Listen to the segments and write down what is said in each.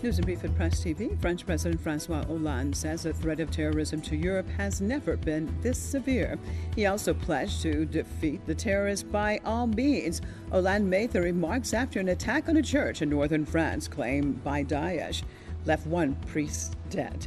News and Brief at Press TV. French President François Hollande says the threat of terrorism to Europe has never been this severe. He also pledged to defeat the terrorists by all means. Hollande made the remarks after an attack on a church in northern France claimed by Daesh left one priest dead.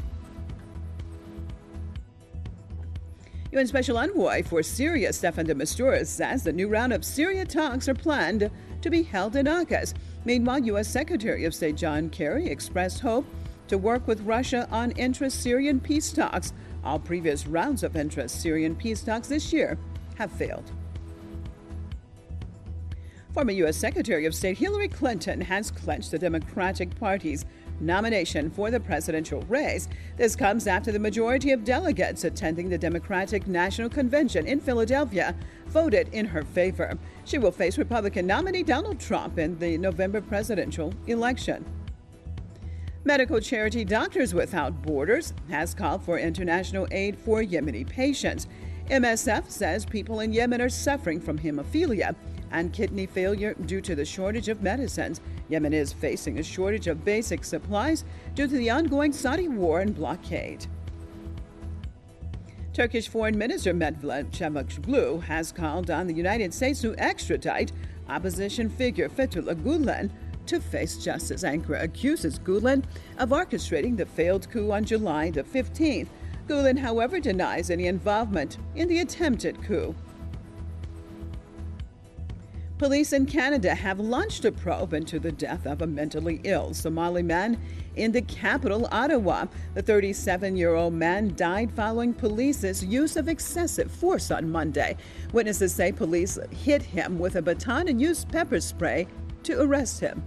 UN Special Envoy for Syria, Staffan de Mistura, says the new round of Syria talks are planned to be held in August. Meanwhile, U.S. Secretary of State John Kerry expressed hope to work with Russia on intra-Syrian peace talks. All previous rounds of intra-Syrian peace talks this year have failed. Former U.S. Secretary of State Hillary Clinton has clinched the Democratic Party's nomination for the presidential race. This comes after the majority of delegates attending the Democratic National Convention in Philadelphia voted in her favor. She will face Republican nominee Donald Trump in the November presidential election. Medical charity Doctors Without Borders has called for international aid for Yemeni patients. MSF says people in Yemen are suffering from hemophilia and kidney failure due to the shortage of medicines. Yemen is facing a shortage of basic supplies due to the ongoing Saudi war and blockade. Turkish Foreign Minister Mevlut Çavuşoğlu has called on the United States to extradite opposition figure Fethullah Gulen to face justice. Ankara accuses Gulen of orchestrating the failed coup on July the 15th. Gulen, however, denies any involvement in the attempted coup. Police in Canada have launched a probe into the death of a mentally ill Somali man in the capital, Ottawa. The 37-year-old man died following police's use of excessive force on Monday. Witnesses say police hit him with a baton and used pepper spray to arrest him.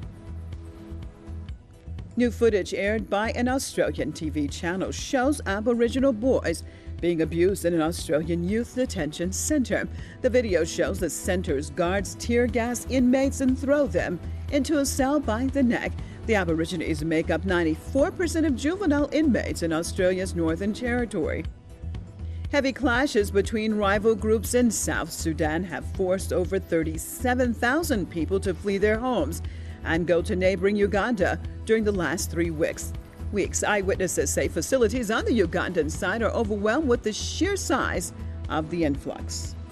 New footage aired by an Australian TV channel shows Aboriginal boys being abused in an Australian youth detention center. The video shows the center's guards tear gas inmates and throw them into a cell by the neck. The Aborigines make up 94% of juvenile inmates in Australia's Northern Territory. Heavy clashes between rival groups in South Sudan have forced over 37,000 people to flee their homes and go to neighboring Uganda during the last 3 weeks. Eyewitnesses say facilities on the Ugandan side are overwhelmed with the sheer size of the influx.